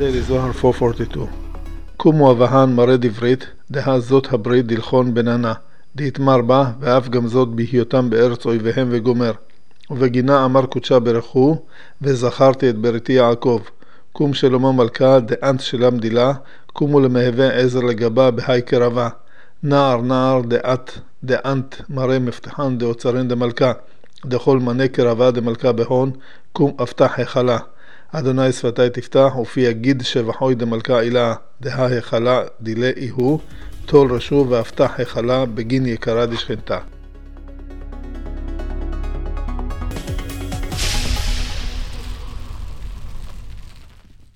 Daily Zohar 442 קומו אבהן מראה דברית, דהה זאת הברית דלחון בננה, דהתמר בה, ואף גם זאת בהיותם בארץ אויביהם וגומר. ובגינה אמר קודשה ברכו, וזכרתי את בריתי יעקב. קום שלמה מלכה, דאנט שלם דילה, קומו למהווה עזר לגבה בהי קרבה. נער דאנט מראה מפתחן דאוצרן דמלכה, דכל מנה קרבה דמלכה בהון, קום אבטח החלה. אדוני שפתי תפתח, ופי יגיד שבחוי דמלכה אילה, דהה החלה דילה איהו, תול רשו ואבטח החלה בגין יקרה דשכנתה.